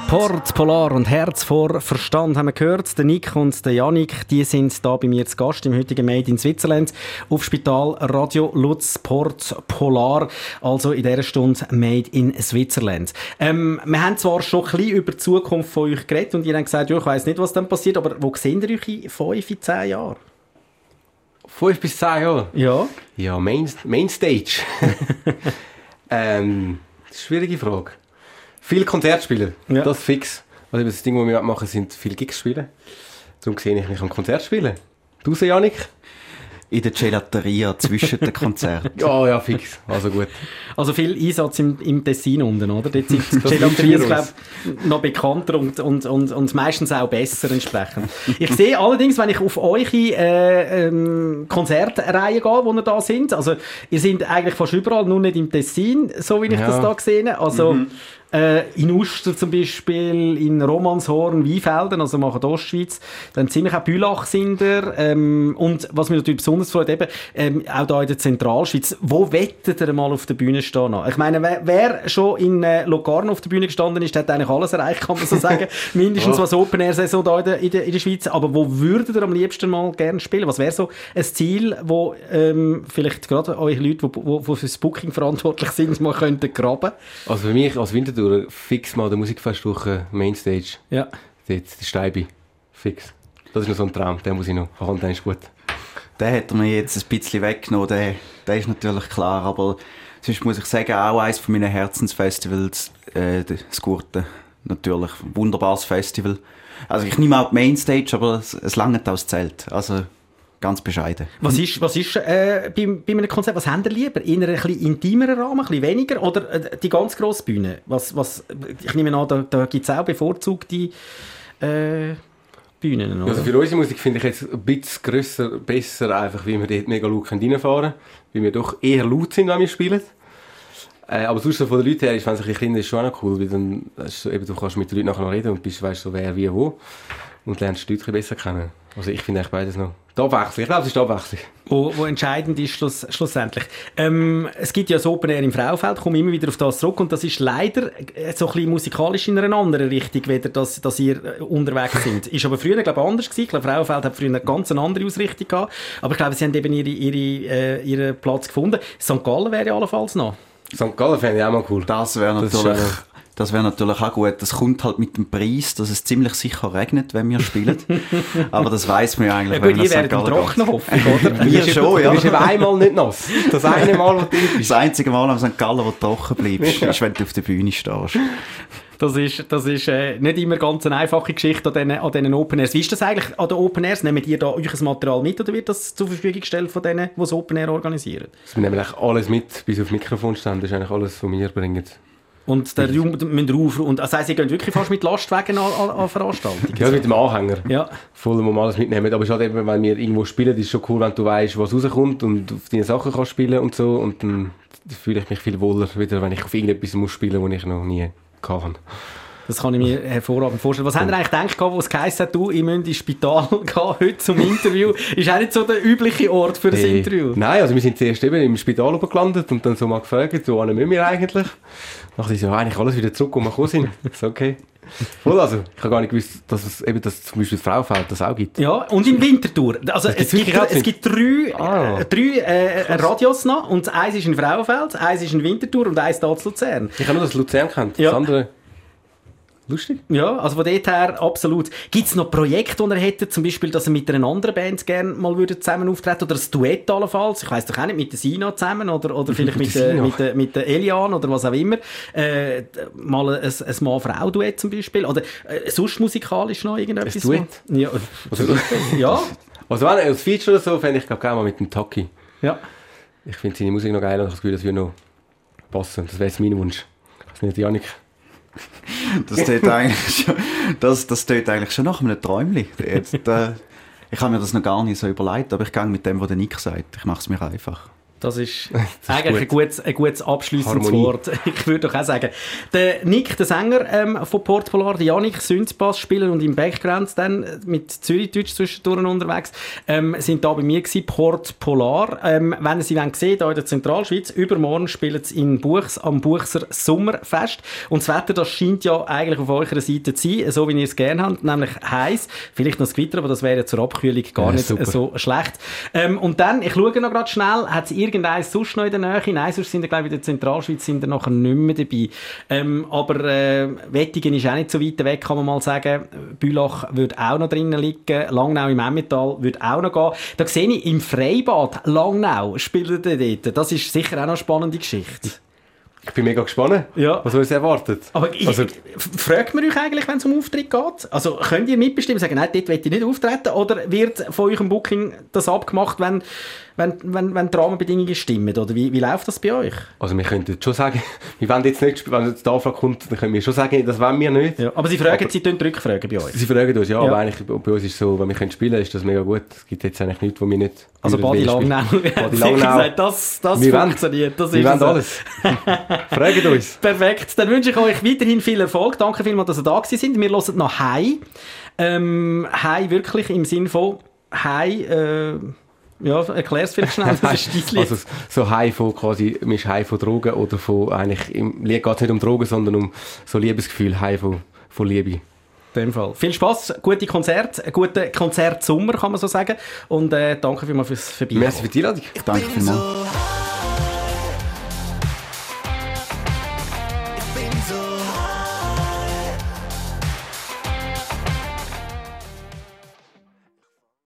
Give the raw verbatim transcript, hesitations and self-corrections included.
Port, Polar und Herz vor Verstand haben wir gehört. Der Nick und der Yannick, die sind da bei mir zu Gast im heutigen Made in Switzerland auf Spital Radio Lutz Port Polar, also in dieser Stunde Made in Switzerland. Ähm, wir haben zwar schon ein bisschen über die Zukunft von euch geredet und ihr habt gesagt, ja, ich weiss nicht, was dann passiert, aber wo seht ihr euch in fünf, in zehn Jahren? Fünf bis zehn Jahre? Ja. Ja, Main, Mainstage. ähm, das ist eine schwierige Frage. Viele Konzertspiele, ja. Das fix. Also das Ding, was wir machen, sind viele Gigs spielen. Darum sehe ich mich am Konzert spielen. Du, Janik? In der Gelateria zwischen den Konzerten. Ja, ja, fix. Also gut. Also viel Einsatz im, im Tessin unten, oder? Dort sind die Gelaterias, glaube ich, noch bekannter und, und, und, und meistens auch besser entsprechend. Ich sehe allerdings, wenn ich auf eure äh, ähm, Konzertreihe gehe, wo ihr da sind, also ihr seid eigentlich fast überall, nur nicht im Tessin, so wie ich ja. das da sehe. Also mhm. Äh, in Uster zum Beispiel, in Romanshorn, Weinfelden, also machen die Ostschweiz, dann ziemlich auch Bülach sind ihr, ähm, und was mich natürlich besonders freut, eben, ähm, auch da in der Zentralschweiz. Wo wettet ihr mal auf der Bühne stehen? Ich meine, wer, wer schon in äh, Locarno auf der Bühne gestanden ist, hat eigentlich alles erreicht, kann man so sagen. Mindestens was Open-Air-Saison da in der, in, der, in der Schweiz. Aber wo würdet ihr am liebsten mal gerne spielen? Was wäre so ein Ziel, wo ähm, vielleicht gerade eure Leute, die wo, wo für das Booking verantwortlich sind, mal könnten graben? Also für mich als Winterthur fix mal der Musikfestwoche Mainstage. Ja. Dort, die Steibe. Fix. Das ist noch so ein Traum, den muss ich noch. Verhandeln, der ist gut. Den hat er mir jetzt ein bisschen weggenommen, der, der ist natürlich klar, aber sonst muss ich sagen, auch eines von meinen Herzensfestivals, äh, das Gurten, natürlich, ein wunderbares Festival. Also ich nehme auch die Mainstage, aber es, es langt auch das Zelt, also ganz bescheiden. Was ist, was ist äh, bei, bei einem Konzert, was habt ihr lieber? In einem etwas intimeren Rahmen, ein bisschen weniger, oder äh, die ganz grosse Bühne? Was, was, ich nehme an, da, da gibt es auch bevorzugte äh, Bühnen, oder? Also für unsere Musik finde ich jetzt ein bisschen grösser, besser, einfach, wie wir dort mega laut reinfahren können, weil wir doch eher laut sind, wenn wir spielen. Äh, aber sonst so von den Leuten her, ist, wenn es ein bisschen kleiner ist, schon auch noch cool, weil dann so, eben, du kannst mit den Leuten nachher noch reden und bist, weißt so, wer, wie, wo. Und lernst die Leute besser kennen. Also ich finde eigentlich beides noch. Die Abwechslung, ich glaube, es ist die Abwechslung. Wo, wo entscheidend ist schluss, schlussendlich. Ähm, es gibt ja das Open Air im Frauenfeld, ich komme immer wieder auf das zurück, und das ist leider so ein bisschen musikalisch in einer anderen Richtung, weder dass, dass ihr unterwegs sind. Ist aber früher, glaube ich, anders gewesen. Ich glaube, Frauenfeld hat früher eine ganz andere Ausrichtung gehabt. Aber ich glaube, sie haben eben ihre, ihre, äh, ihren Platz gefunden. Sankt Gallen wäre ja allenfalls noch. Sankt Gallen fände ich auch mal cool. Das wäre natürlich... Das wäre natürlich auch gut. Das kommt halt mit dem Preis, dass es ziemlich sicher regnet, wenn wir spielen. Aber das weiss man ja eigentlich. Ja, gut, ihr werdet im Trocknen hoffentlich, oder? Wir schon, ja. Du bist eben einmal nicht nass. Das eine Mal, wo du bist. Das einzige Mal am Sankt Gallen, wo du trocken bleibst, ist, wenn du auf der Bühne stehst. Das ist, das ist äh, nicht immer ganz eine einfache Geschichte an diesen, an diesen Open Airs. Wie ist das eigentlich an den Open Airs? Nehmt ihr da euch Material mit, oder wird das zur Verfügung gestellt von denen, die das Open Air organisieren? Also wir nehmen eigentlich alles mit, bis auf Mikrofonstände. Das ist eigentlich alles, was wir bringen. Und der Raum müsst rauf. Und das heisst, ihr geht wirklich fast mit Lastwagen an, an, an Veranstaltungen? Ja, mit dem Anhänger. Ja. Voll, wo wir alles mitnehmen. Aber es ist halt eben, wenn wir irgendwo spielen, ist es schon cool, wenn du weißt, was rauskommt und auf deine Sachen kannst spielen und so. Und dann fühle ich mich viel wohler, wieder, wenn ich auf irgendetwas muss spielen muss, was ich noch nie kann. Das kann ich mir hervorragend vorstellen. Was habt ihr eigentlich gedacht, wo es geheißen hat, du, ich müsste ins Spital gehen, heute zum Interview? Ist auch nicht so der übliche Ort für das hey. Interview. Nein, also wir sind zuerst eben im Spital gelandet und dann so mal gefragt, so, wohin müssen wir eigentlich? Dann ist ja eigentlich alles wieder zurück, wo wir gekommen sind. Ist okay. Voll, also, ich habe gar nicht gewusst, dass es eben das, zum Beispiel das Frauenfeld das auch gibt. Ja, und in Winterthur. Also, es gibt, es gibt drei, ah. äh, drei äh, Radios noch, und eins ist in Frauenfeld, eins ist in Winterthur und eins da zu Luzern. Ich habe nur das Luzern kennt. Ja. Das andere... Lustig. Ja, also von dort her absolut. Gibt es noch Projekte, die ihr hättet, zum Beispiel, dass ihr mit einer anderen Band gerne mal würdet zusammen auftreten, oder ein Duett allenfalls? Ich weiss doch auch nicht, mit der Sina zusammen oder, oder vielleicht mit, mit, der, mit, der, mit der Elian oder was auch immer. Äh, mal ein, ein Mann-Frau-Duett zum Beispiel. Oder äh, sonst musikalisch noch irgendetwas? Ein Duett? Ja. Also, ja. Also wenn als Feature oder so, fände ich glaube gerne mal mit dem Taki. Ja. Ich finde seine Musik noch geil und ich habe das Gefühl, das würde noch passen. Das wäre jetzt mein Wunsch. Das ist nicht Janik. Das tut eigentlich schon, das, das tut eigentlich schon nach einem Träumchen. Jetzt, äh, ich habe mir das noch gar nicht so überlegt, aber ich gehe mit dem, was der Nick sagt. Ich mache es mir einfach. Das ist das ist eigentlich gut. ein gutes, ein gutes abschliessendes Harmonie. Wort. Ich würde doch auch sagen. Der Nick, der Sänger ähm, von Port Polar, der Janik, Synthbass spielen und im Background dann mit Zürich-Deutsch zwischendurch unterwegs, ähm, sind da bei mir gewesen, Port Polar. Ähm, wenn ihr sie wollt sehen, hier in der Zentralschweiz, übermorgen spielen sie in Buchs am Buchser Sommerfest. Und das Wetter, das scheint ja eigentlich auf eurer Seite zu sein, so wie ihr es gerne habt, nämlich heiß. Vielleicht noch das Gewitter, aber das wäre ja zur Abkühlung gar Ja, nicht super. so schlecht. Ähm, und dann, ich schaue noch gerade schnell, hat es irgendeins sonst noch in der Nähe? Nein, sonst sind wir, glaube ich, in der Zentralschweiz sind wir nachher nicht mehr dabei. Ähm, aber äh, Wettigen ist auch nicht so weit weg, kann man mal sagen. Bülach würde auch noch drinnen liegen. Langnau im Emmental würde auch noch gehen. Da sehe ich, im Freibad Langnau spielt er dort. Das ist sicher auch noch eine spannende Geschichte. Ich bin mega gespannt, Ja. was uns erwartet. Aber ich, Also- fragt man euch eigentlich, wenn es um Auftritt geht? Also könnt ihr mitbestimmen, sagen, nein, dort will ich nicht auftreten? Oder wird von eurem Booking das abgemacht, wenn, wenn, wenn, wenn die Rahmenbedingungen stimmen? Oder wie, wie läuft das bei euch? Also wir könnten schon sagen, wir wollen jetzt nicht, wenn jetzt die Anfrage kommt, dann können wir schon sagen, das wollen wir nicht. Ja. Aber sie fragen, Aber- sie tun Rückfragen bei euch. Sie fragen uns, ja, Ja. aber eigentlich bei uns ist es so, wenn wir können spielen, ist das mega gut. Es gibt jetzt eigentlich nichts, wo wir nicht... Also Badi würden Langnau. spielen. Badi Badi Langnau. Langnau. Gesagt, das, das Wir wollen- funktioniert. Das Wir ist wollen so. alles. Fragen uns. Perfekt. Dann wünsche ich euch weiterhin viel Erfolg. Danke vielmals, dass ihr da gewesen sind. Wir hören noch High. Ähm, High wirklich im Sinn von High, äh, ja, erklär's vielleicht schnell. Das ist dein Lied. Also so high von quasi, man ist high von Drogen oder von, eigentlich, im Lied geht es nicht um Drogen, sondern um so Liebesgefühl, high von, von Liebe. In dem Fall. Viel Spass, gute Konzerte, einen guten Konzertsommer, kann man so sagen. Und äh, danke vielmals fürs Vorbeikommen. Merci für die Einladung. Danke vielmals. So high.